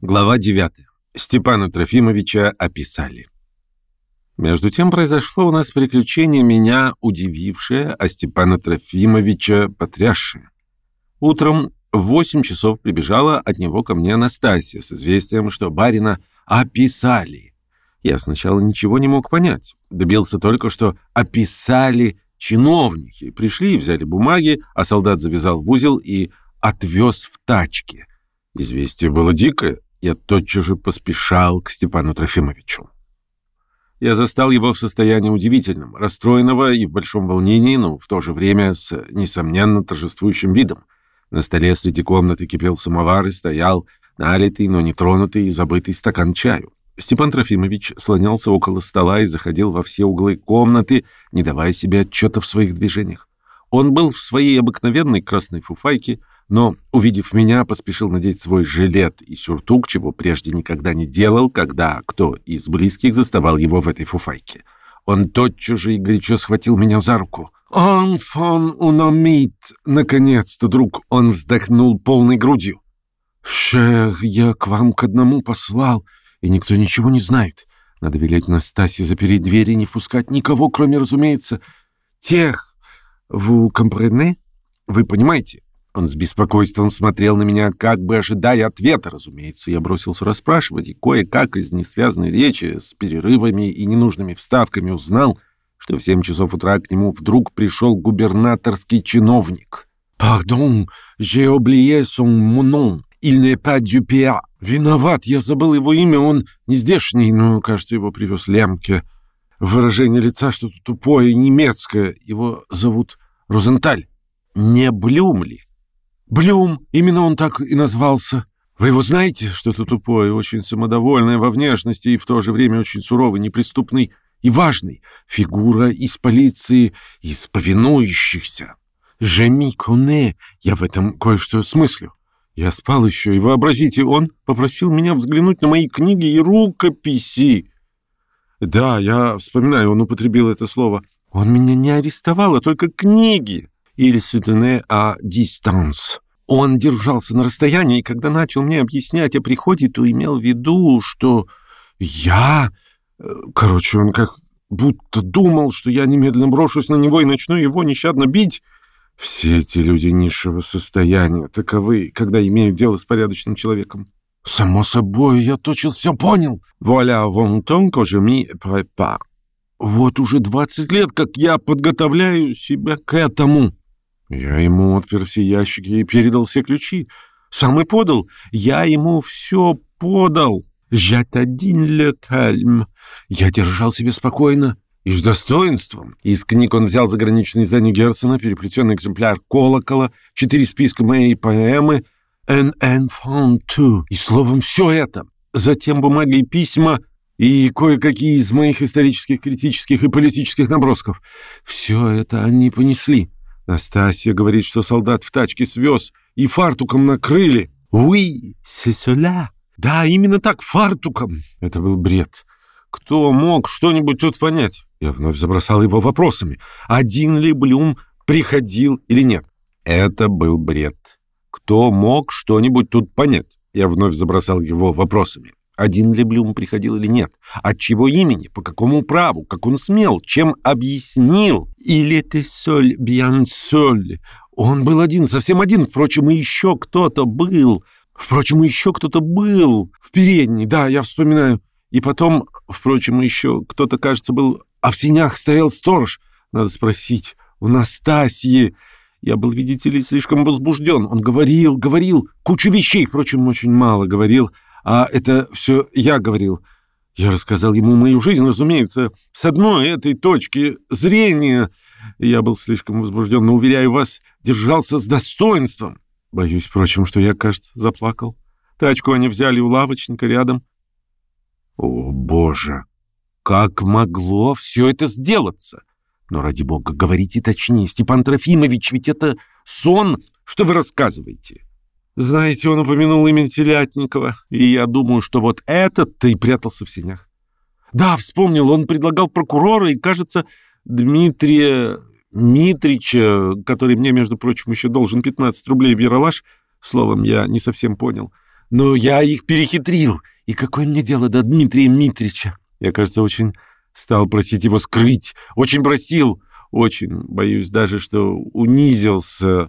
Глава 9. Степана Трофимовича описали. Между тем произошло у нас приключение, меня удивившее, а Степана Трофимовича потрясшее. Утром в 8 часов прибежала от него ко мне Настасья с известием, что барина описали. Я сначала ничего не мог понять. Добился только, что описали чиновники. Пришли и взяли бумаги, а солдат завязал в узел и отвез в тачке. Известие было дикое. Я тотчас же поспешал к Степану Трофимовичу. Я застал его в состоянии удивительном, расстроенного и в большом волнении, но в то же время с, несомненно, торжествующим видом. На столе среди комнаты кипел самовар и стоял налитый, но не тронутый и забытый стакан чаю. Степан Трофимович слонялся около стола и заходил во все углы комнаты, не давая себе отчета в своих движениях. Он был в своей обыкновенной красной фуфайке, но, увидев меня, поспешил надеть свой жилет и сюртук, чего прежде никогда не делал, когда кто из близких заставал его в этой фуфайке. Он тотчас же и горячо схватил меня за руку. «Enfant un ami!» Наконец-то, друг, он вздохнул полной грудью. «Шер, я к вам к одному послал, и никто ничего не знает. Надо велеть Настасье запереть двери и не впускать никого, кроме, разумеется, тех. Vous comprenez? Вы понимаете?» Он с беспокойством смотрел на меня, как бы ожидая ответа. Разумеется, я бросился расспрашивать, и кое-как из несвязной речи с перерывами и ненужными вставками узнал, что в 7 часов утра к нему вдруг пришел губернаторский чиновник. «Pardon, j'ai oublié son nom. Il n'est pas du P.A. Виноват, я забыл его имя, он не здешний, но, кажется, его привез Лемке. Выражение лица что-то тупое и немецкое. Его зовут Розенталь. Не Блюм ли?» «Блюм, именно он так и назвался. Вы его знаете, что-то тупое, очень самодовольное во внешности и в то же время очень суровый, неприступный и важный. Фигура из полиции, из повинующихся. Je m'y connais, я в этом кое-что смыслю. Я спал еще, и вообразите, он попросил меня взглянуть на мои книги и рукописи. Да, я вспоминаю, он употребил это слово. Он меня не арестовал, а только книги. Il se tenait à distance. Он держался на расстоянии, и когда начал мне объяснять о приходе, то имел в виду, что я... Короче, он как будто думал, что я немедленно брошусь на него и начну его нещадно бить. Все эти люди низшего состояния таковы, когда имеют дело с порядочным человеком. Само собой, я тотчас все понял. Voilà, longtemps que je m'y prépare. Вот уже 20 лет, как я подготовляю себя к этому. Я ему отпер все ящики и передал все ключи. Сам и подал. Я ему все подал. J'attendais le calme. Я держал себя спокойно и с достоинством. Из книг он взял заграничные издания Герцена, переплетенный экземпляр «Колокола», 4 списка моей поэмы «Un enfant tout». И словом, все это. Затем бумаги и письма и кое-какие из моих исторических, критических и политических набросков. Все это они понесли. Настасья говорит, что солдат в тачке свез и фартуком накрыли. Oui, c'est cela. Да, именно так, фартуком. Это был бред. Кто мог что-нибудь тут понять? Я вновь забросал его вопросами. Один ли Блюм приходил или нет? Это был бред. Кто мог что-нибудь тут понять? Я вновь забросал его вопросами. Один ли Блюм приходил или нет? От чего имени? По какому праву? Как он смел? Чем объяснил? Il était seul, bien seul. Он был один, совсем один. Впрочем, и еще кто-то был. В передней, да, я вспоминаю. И потом, впрочем, еще кто-то, кажется, был. А в сенях стоял сторож. Надо спросить у Настасьи. Я был, видите ли, слишком возбужден. Он говорил, кучу вещей. Впрочем, очень мало говорил. А это все я говорил. Я рассказал ему мою жизнь, разумеется, с одной этой точки зрения. Я был слишком возбужден, но, уверяю вас, держался с достоинством. Боюсь, впрочем, что я, кажется, заплакал. Тачку они взяли у лавочника рядом. О, Боже! Как могло все это сделаться? Но, ради бога, говорите точнее, Степан Трофимович, ведь это сон, что вы рассказываете. Знаете, он упомянул имя Телятникова, и я думаю, что вот этот-то и прятался в сенях. Да, вспомнил, он предлагал прокурора и, кажется, Дмитрия Митрича, который мне, между прочим, еще должен 15 рублей в яролаж. Словом, я не совсем понял. но я их перехитрил. И какое мне дело до Дмитрия Митрича? Я, кажется, очень стал просить его скрыть. Очень просил. Очень боюсь даже, что унизился.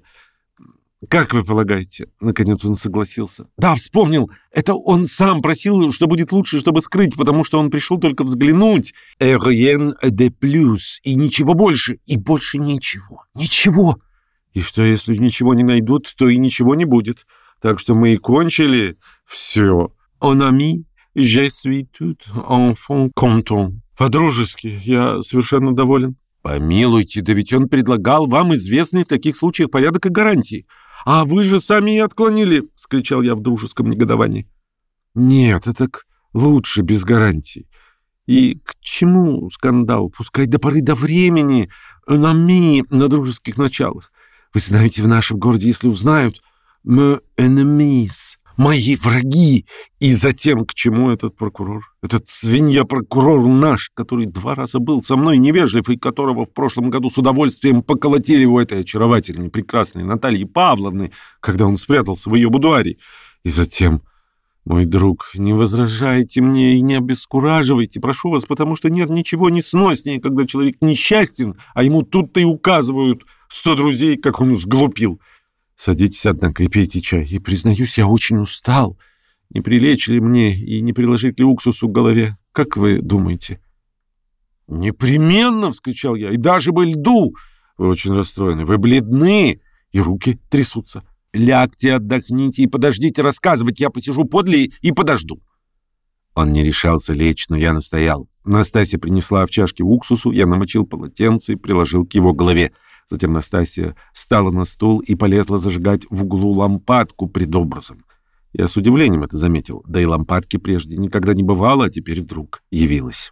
Как вы полагаете? Наконец он согласился. Да, вспомнил. Это он сам просил, что будет лучше, чтобы скрыть, потому что он пришел только взглянуть. Rien de plus. И ничего больше. И больше ничего. Ничего. И что, если ничего не найдут, то и ничего не будет. Так что мы и кончили все. On a mis, je suis tout enfant content. По-дружески, я совершенно доволен. Помилуйте, да ведь он предлагал вам известный в таких случаях порядок и гарантии. А вы же сами и отклонили, — вскричал я в дружеском негодовании. Нет, это лучше без гарантий. И к чему скандал? Пускай до поры до времени, на дружеских началах. Вы знаете, в нашем городе, если узнают, «me enemies», мои враги. И затем, к чему этот прокурор? Этот свинья-прокурор наш, который 2 раза был со мной невежлив, и которого в прошлом году с удовольствием поколотили у этой очаровательной, прекрасной Натальи Павловны, когда он спрятался в ее будуаре. И затем, мой друг, не возражайте мне и не обескураживайте, прошу вас, потому что нет ничего несноснее, когда человек несчастен, а ему тут-то и указывают 100 друзей, как он сглупил. Садитесь, однако, и пейте чай. И, признаюсь, я очень устал. Не прилечь ли мне и не приложить ли уксусу к голове? Как вы думаете? Непременно, — вскричал я, — и даже бы льду. Вы очень расстроены, вы бледны, и руки трясутся. Лягте, отдохните и подождите рассказывать. Я посижу подле и подожду. Он не решался лечь, но я настоял. Настасья принесла в чашке уксусу, я намочил полотенце и приложил к его голове. Затем Настасья встала на стул и полезла зажигать в углу лампадку пред образом. Я с удивлением это заметил, да и лампадки прежде никогда не бывало, а теперь вдруг явилась.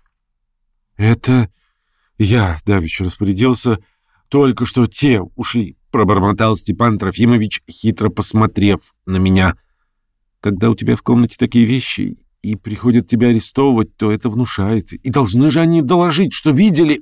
«Это я давеча распорядился, только что те ушли», — пробормотал Степан Трофимович, хитро посмотрев на меня. «Когда у тебя в комнате такие вещи и приходят тебя арестовывать, то это внушает. И должны же они доложить, что видели...»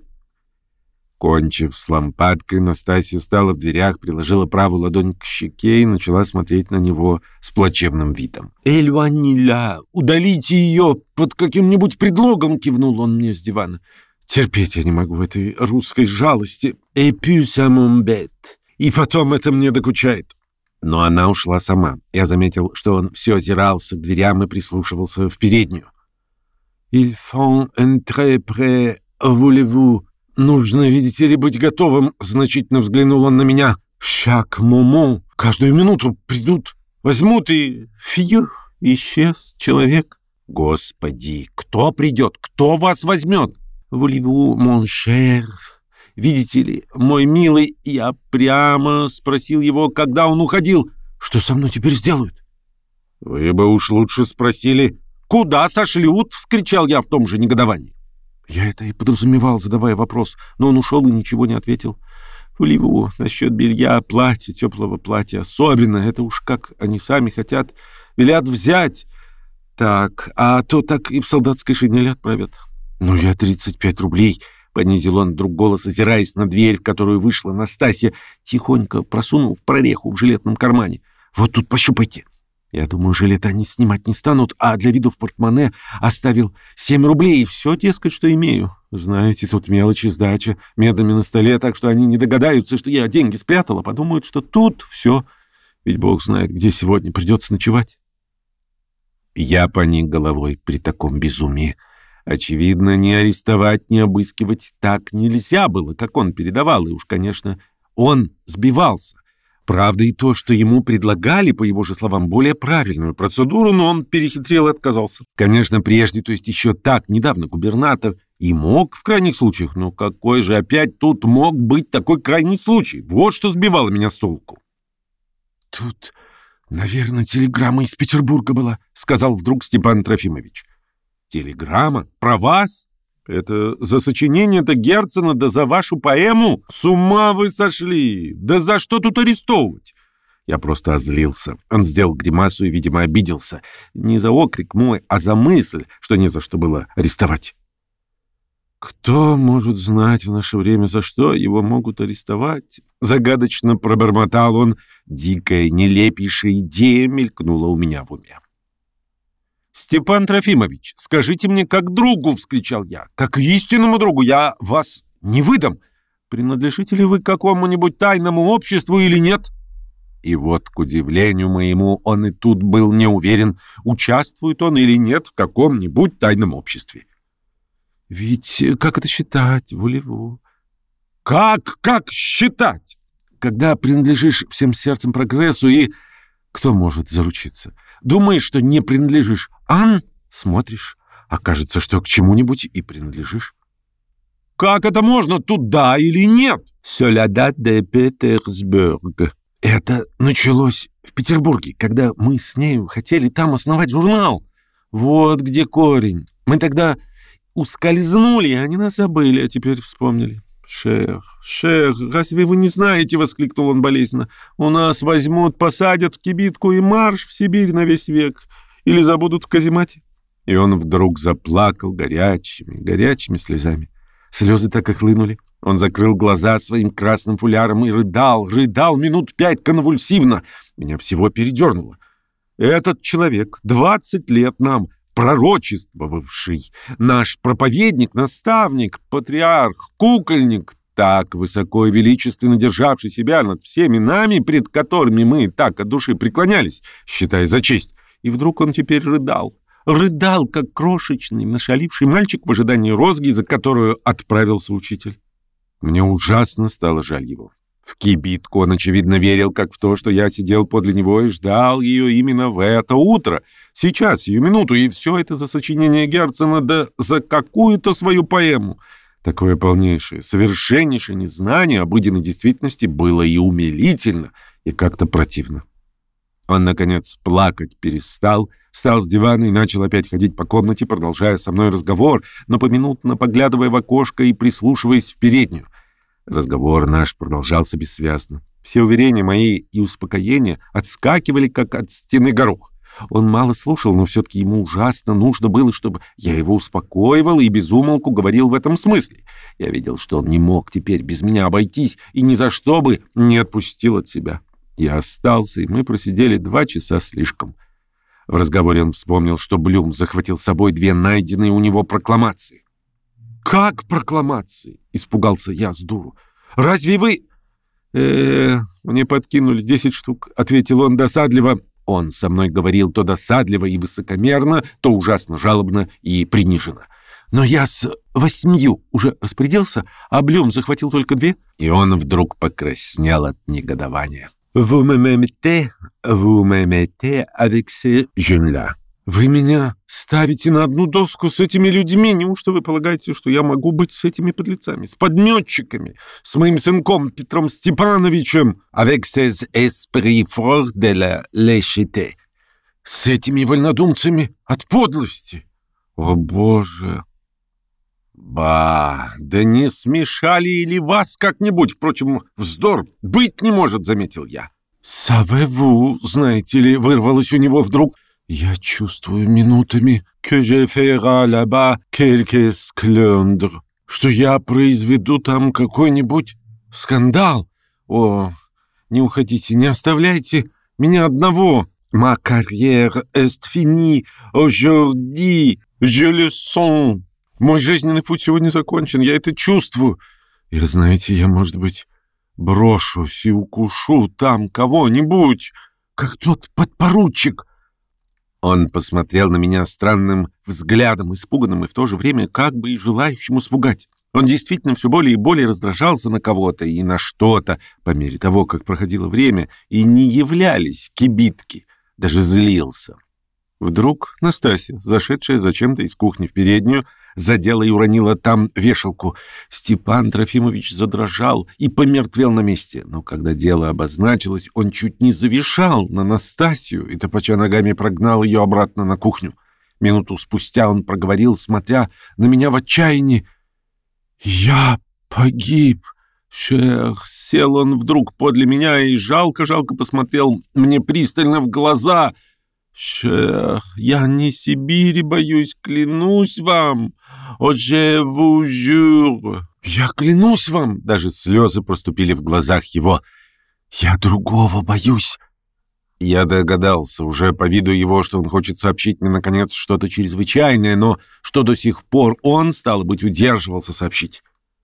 Кончив с лампадкой, Настасья стала в дверях, приложила правую ладонь к щеке и начала смотреть на него с плачевным видом. «Эльваниля! Удалите ее под каким-нибудь предлогом!» — кивнул он мне с дивана. «Терпеть я не могу этой русской жалости. Et puis ça m'embête. И потом это мне докучает». Но она ушла сама. Я заметил, что он все озирался к дверям и прислушивался в переднюю. «Ils font entrer près, voulez-vous?» «Нужно, видите ли, быть готовым», — значительно взглянул он на меня. «Chaque moment, каждую минуту придут, возьмут и... Фью, исчез человек». «Господи, кто придет? Кто вас возьмет?» «Voulez-vous, mon cher?» «Видите ли, мой милый, я прямо спросил его, когда он уходил. Что со мной теперь сделают?» «Вы бы уж лучше спросили, куда сошлют?» — вскричал я в том же негодовании. Я это и подразумевал, задавая вопрос, но он ушел и ничего не ответил. Вливу насчет белья, платья, теплого платья особенно, это уж как они сами хотят, велят взять. Так, а то так и в солдатской шинели отправят. Ну, я 35 рублей, — понизил он вдруг голос, озираясь на дверь, в которую вышла Настасья, тихонько просунул в прореху в жилетном кармане. Вот тут пощупайте. Я думаю, жилет они снимать не станут, а для виду в портмоне оставил 7 рублей, и все, дескать, что имею. Знаете, тут мелочи, сдача, медами на столе, так что они не догадаются, что я деньги спрятала, подумают, что тут все. Ведь Бог знает, где сегодня придется ночевать. Я поник головой при таком безумии. Очевидно, ни арестовать, ни обыскивать так нельзя было, как он передавал, и уж, конечно, он сбивался. Правда и то, что ему предлагали, по его же словам, более правильную процедуру, но он перехитрил и отказался. Конечно, прежде, то есть еще так, недавно губернатор и мог в крайних случаях, но какой же опять тут мог быть такой крайний случай? Вот что сбивало меня с толку. «Тут, наверное, телеграмма из Петербурга была», — сказал вдруг Степан Трофимович. «Телеграмма? Про вас? Это за сочинение-то Герцена, да за вашу поэму? С ума вы сошли! Да за что тут арестовывать?» Я просто озлился. Он сделал гримасу и, видимо, обиделся. Не за окрик мой, а за мысль, что не за что было арестовать. «Кто может знать в наше время, за что его могут арестовать?» Загадочно пробормотал он. Дикая, нелепейшая идея мелькнула у меня в уме. «Степан Трофимович, скажите мне как другу!» — вскричал я. «Как истинному другу! Я вас не выдам! Принадлежите ли вы к какому-нибудь тайному обществу или нет?» И вот, к удивлению моему, он и тут был не уверен, участвует он или нет в каком-нибудь тайном обществе. «Ведь как это считать, волеву?» Как считать? Когда принадлежишь всем сердцем прогрессу и... Кто может заручиться? Думаешь, что не принадлежишь, смотришь, окажется, что к чему-нибудь и принадлежишь. Как это можно, туда или нет? Солядат де Петербург. Это началось в Петербурге, когда мы с нею хотели там основать журнал. Вот где корень. Мы тогда ускользнули, и они нас забыли, а теперь вспомнили. «Шех, разве вы не знаете?» — воскликнул он болезненно. «У нас возьмут, посадят в кибитку и марш в Сибирь на весь век. Или забудут в каземате». И он вдруг заплакал горячими слезами. Слезы так и хлынули. Он закрыл глаза своим красным фуляром и рыдал минут 5 конвульсивно. Меня всего передернуло. Этот человек 20 лет нам пророчествовавший, наш проповедник, наставник, патриарх, кукольник, так высоко и величественно державший себя над всеми нами, пред которыми мы так от души преклонялись, считая за честь. И вдруг он теперь рыдал, как крошечный, нашаливший мальчик в ожидании розги, за которую отправился учитель. Мне ужасно стало жаль его. В кибитку он, очевидно, верил, как в то, что я сидел подле него и ждал ее именно в это утро, сейчас, сию минуту, и все это за сочинение Герцена, да за какую-то свою поэму. Такое полнейшее, совершеннейшее незнание обыденной действительности было и умилительно, и как-то противно. Он, наконец, плакать перестал, встал с дивана и начал опять ходить по комнате, продолжая со мной разговор, но поминутно поглядывая в окошко и прислушиваясь в переднюю. Разговор наш продолжался бессвязно. Все уверения мои и успокоения отскакивали, как от стены горох. Он мало слушал, но все-таки ему ужасно нужно было, чтобы я его успокоивал и без умолку говорил в этом смысле. Я видел, что он не мог теперь без меня обойтись и ни за что бы не отпустил от себя. Я остался, и мы просидели 2 часа слишком. В разговоре он вспомнил, что Блюм захватил с собой 2 найденные у него прокламации. «Как прокламации?» — испугался я с дуру. «Разве вы...» «Мне подкинули 10 штук», — ответил он досадливо. Он со мной говорил то досадливо и высокомерно, то ужасно жалобно и приниженно. «Но я с 8 уже распорядился, а Блюм захватил только 2». И он вдруг покраснел от негодования. «Vous me mettez avec ces jeunes-là». «Вы меня ставите на одну доску с этими людьми? Неужто вы полагаете, что я могу быть с этими подлецами, с подметчиками, с моим сынком Петром Степановичем, avec ces esprits forts de la lâcheté, с этими вольнодумцами от подлости? О, Боже!» «Ба, да не смешали ли вас как-нибудь? Впрочем, вздор быть не может», — заметил я. «Savez-vous, знаете ли», — вырвалось у него вдруг. «Я чувствую минутами, que je ferai là-bas quelque scandale, что я произведу там какой-нибудь скандал. О, не уходите, не оставляйте меня одного. Ma carrière est finie aujourd'hui, je le sens. Мой жизненный путь сегодня закончен, я это чувствую. И знаете, я, может быть, брошусь и укушу там кого-нибудь, как тот подпоручик». Он посмотрел на меня странным взглядом, испуганным и в то же время как бы и желающим испугать. Он действительно все более и более раздражался на кого-то и на что-то по мере того, как проходило время, и не являлись кибитки, даже злился. Вдруг Настасья, зашедшая зачем-то из кухни в переднюю, задела и уронила там вешалку. Степан Трофимович задрожал и помертвел на месте. Но когда дело обозначилось, он чуть не завешал на Настасью и, топоча ногами, прогнал ее обратно на кухню. Минуту спустя он проговорил, смотря на меня в отчаянии: «Я погиб, шех». Сел он вдруг подле меня и жалко-жалко посмотрел мне пристально в глаза. «Шех, я не Сибири боюсь, клянусь вам. О, je vous jure. Я клянусь вам». Даже слезы проступили в глазах его. «Я другого боюсь». Я догадался уже по виду его, что он хочет сообщить мне, наконец, что-то чрезвычайное, но что до сих пор он, стало быть, удерживался сообщить.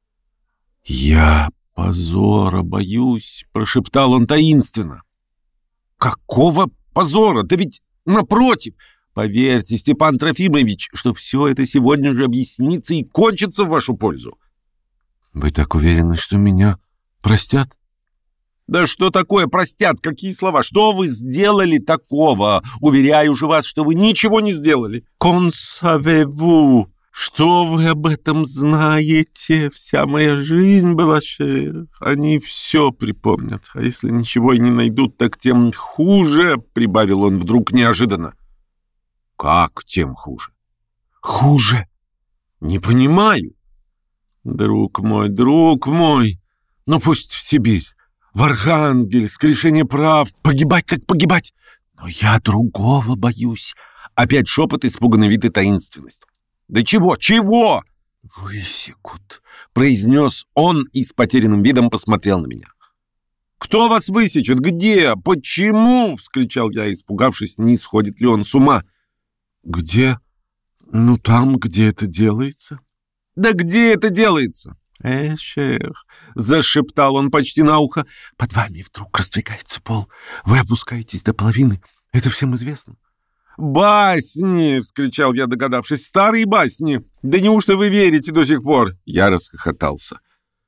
«Я позора боюсь», — прошептал он таинственно. «Какого позора? Да ведь напротив! Поверьте, Степан Трофимович, что все это сегодня же объяснится и кончится в вашу пользу». «Вы так уверены, что меня простят?» «Да что такое простят? Какие слова? Что вы сделали такого? Уверяю же вас, что вы ничего не сделали». «Qu'en savez-vous? Что вы об этом знаете? Вся моя жизнь была шер. Они все припомнят. А если ничего и не найдут, так тем хуже», — прибавил он вдруг неожиданно. «Как тем хуже?» «Хуже? Не понимаю». Друг мой, ну пусть в Сибирь, в Архангельск, лишение прав, погибать так погибать. Но я другого боюсь». Опять шепот, испуганный вид и таинственность. «Да чего? Чего?» «Высекут», — произнес он и с потерянным видом посмотрел на меня. «Кто вас высечет? Где? Почему?» — вскричал я, испугавшись, не сходит ли он с ума. «Где? Ну, там, где это делается». «Да где это делается?» «Шер», — зашептал он почти на ухо, — «под вами вдруг раздвигается пол. Вы опускаетесь до половины. Это всем известно». «Басни!» — вскричал я, догадавшись. «Старые басни! Да неужто вы верите до сих пор?» Я расхохотался.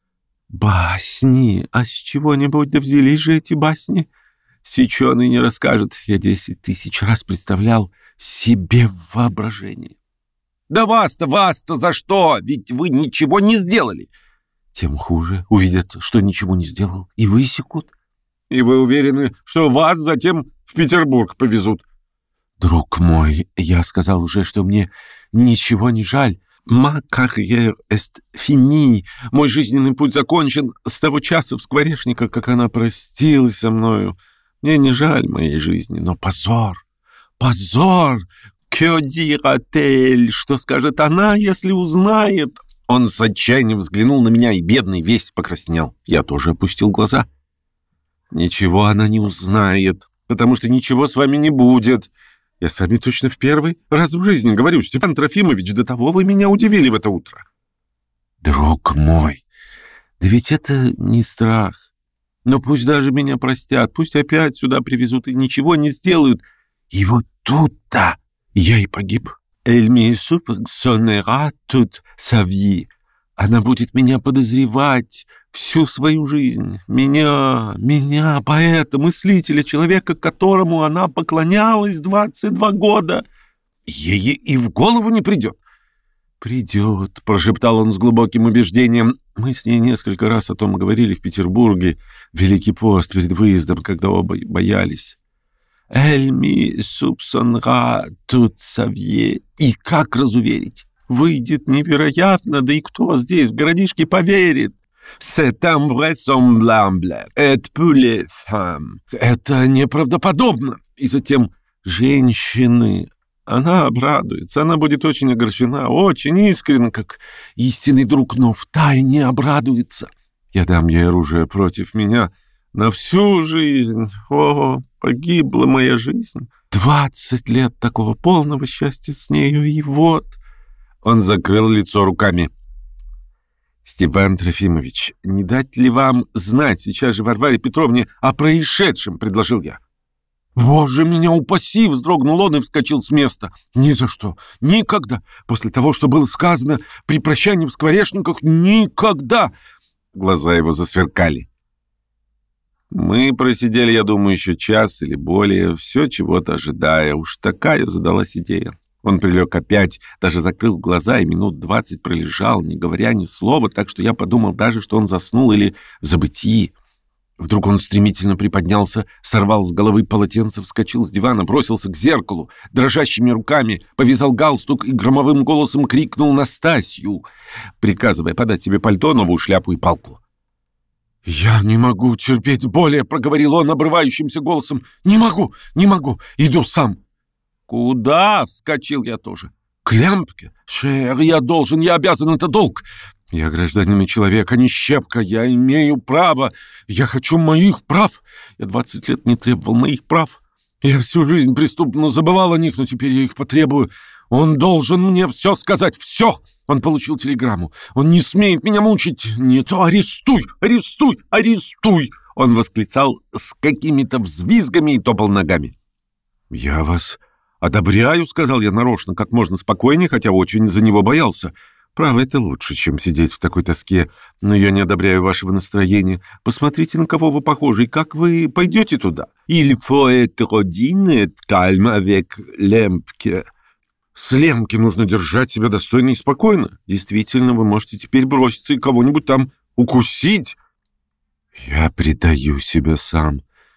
«Басни! А с чего-нибудь да взялись же эти басни? Сеченый не расскажет. Я 10 000 раз представлял себе в воображении». «Да вас-то за что? Ведь вы ничего не сделали». «Тем хуже. Увидят, что ничего не сделал, и высекут». «И вы уверены, что вас затем в Петербург повезут?» «Друг мой, я сказал уже, что мне ничего не жаль. Ma carrière est finie. Мой жизненный путь закончен с того часа в Скворечниках, как она простилась со мною. Мне не жаль моей жизни, но позор! Позор! Que dira-t-elle? Что скажет она, если узнает?» Он с отчаянием взглянул на меня, и бедный весь покраснел. Я тоже опустил глаза. «Ничего она не узнает, потому что ничего с вами не будет. Я с вами точно в первый раз в жизни говорю, Степан Трофимович, до того вы меня удивили в это утро». «Друг мой, да ведь это не страх. Но пусть даже меня простят, пусть опять сюда привезут и ничего не сделают. И вот тут-то я и погиб. Elle me soupçonnera toute sa vie. Она будет меня подозревать всю свою жизнь. Меня, поэта, мыслителя, человека, которому она поклонялась 22 года. Ей и в голову не придет». «Придет», — прошептал он с глубоким убеждением. «Мы с ней несколько раз о том говорили в Петербурге. Великий пост перед выездом, когда оба боялись. Elle me soupçonnera toute sa vie. И как разуверить? Выйдет невероятно, да и кто здесь в городишке поверит? C'est invraisemblable. Et pour les femmes. Это неправдоподобно. И затем женщины. Она обрадуется, она будет очень огорчена, очень искренне, как истинный друг, но втайне обрадуется. Я дам ей оружие против меня на всю жизнь. О, погибла моя жизнь. 20 лет такого полного счастья с нею, и вот...» Он закрыл лицо руками. «Степан Трофимович, не дать ли вам знать сейчас же Варваре Петровне о происшедшем?» — предложил я. «Боже, меня упаси!» — вздрогнул он и вскочил с места. «Ни за что! Никогда! После того, что было сказано при прощании в Скворечниках, никогда!» Глаза его засверкали. Мы просидели, я думаю, еще час или более, все чего-то ожидая. Уж такая задалась идея. Он прилег опять, даже закрыл глаза и минут 20 пролежал, не говоря ни слова, так что я подумал даже, что он заснул или в забытии. Вдруг он стремительно приподнялся, сорвал с головы полотенце, вскочил с дивана, бросился к зеркалу, дрожащими руками повязал галстук и громовым голосом крикнул Настасью, приказывая подать себе пальто, новую шляпу и палку. «Я не могу терпеть более», — проговорил он обрывающимся голосом. «Не могу, иду сам». «Куда?» — вскочил я тоже. «К Лямпке. Шер, я обязан, это долг. Я гражданин и человек, а не щепка. Я имею право. Я хочу моих прав. Я 20 лет не требовал моих прав. Я всю жизнь преступно забывал о них, но теперь я их потребую. Он должен мне все сказать, все! Он получил телеграмму. Он не смеет меня мучить. Не то арестуй, арестуй, арестуй!» Он восклицал с какими-то взвизгами и топал ногами. «Я вас одобряю», — сказал я нарочно, как можно спокойнее, хотя очень за него боялся. «Право, это лучше, чем сидеть в такой тоске, но я не одобряю вашего настроения. Посмотрите, на кого вы похожи, и как вы пойдете туда. Il faut être digne et calme avec Лемпке». С Лемке нужно держать себя достойно и спокойно. Действительно, вы можете теперь броситься и кого-нибудь там укусить. Я предаю себя сам.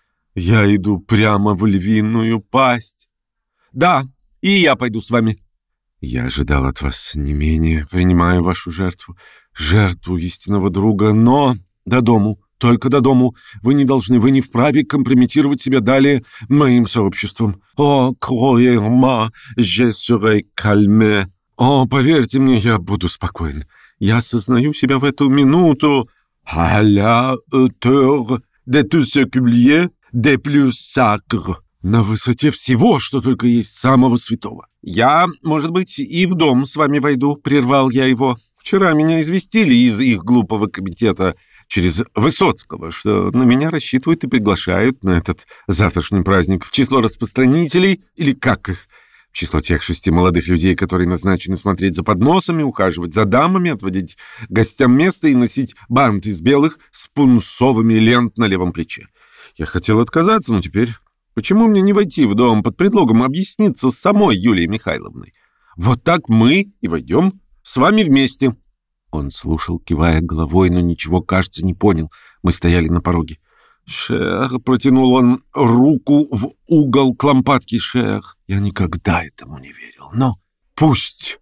Я иду прямо в львиную пасть. Да, и я пойду с вами. Я ожидал от вас не менее, принимаю вашу жертву, жертву истинного друга, но до дому, только до дому. Вы не должны, вы не вправе компрометировать себя далее моим сообществом. О, croyez-moi, je serai calme. О, поверьте мне, я буду спокоен. Я осознаю себя в эту минуту à la hauteur de tout ce qu'il y a de plus sacre. На высоте всего, что только есть самого святого. «Я, может быть, и в дом с вами войду», — прервал я его. «Вчера меня известили из их глупого комитета через Высоцкого, что на меня рассчитывают и приглашают на этот завтрашний праздник в число распространителей, или как их, в число тех 6 молодых людей, которые назначены смотреть за подносами, ухаживать за дамами, отводить гостям место и носить бант из белых с пунцовыми лент на левом плече. Я хотел отказаться, но теперь... Почему мне не войти в дом под предлогом объясниться с самой Юлией Михайловной? Вот так мы и войдем с вами вместе». Он слушал, кивая головой, но ничего, кажется, не понял. Мы стояли на пороге. «Шех», — протянул он руку в угол к лампадке, «шех». Я никогда этому не верил. Но пусть.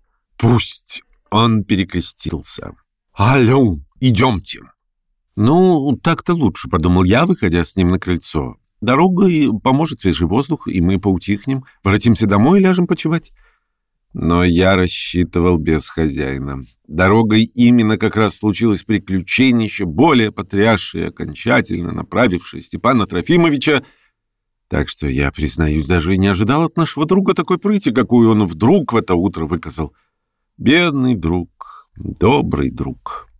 Он перекрестился. «Алло, идемте». «Ну, так-то лучше», — подумал я, выходя с ним на крыльцо. «Дорогой поможет свежий воздух, и мы поутихнем, воротимся домой и ляжем почевать». Но я рассчитывал без хозяина. Дорогой именно как раз случилось приключение, еще более потрясшее, окончательно направившее Степана Трофимовича. Так что я, признаюсь, даже и не ожидал от нашего друга такой прыти, какую он вдруг в это утро выказал. Бедный друг, добрый друг.